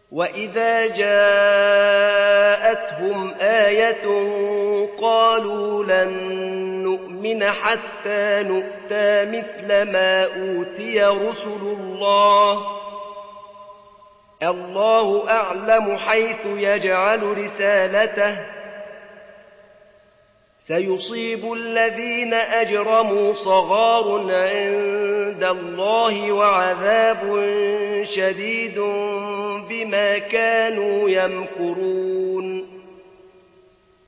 وإذا جاءتهم آية قالوا لن نؤمن حتى نؤتى مثل ما أوتي رسل الله أعلم حيث يجعل رسالته سيصيب الذين أجرموا صغار عند الله وعذاب شديد بما كانوا يمكرون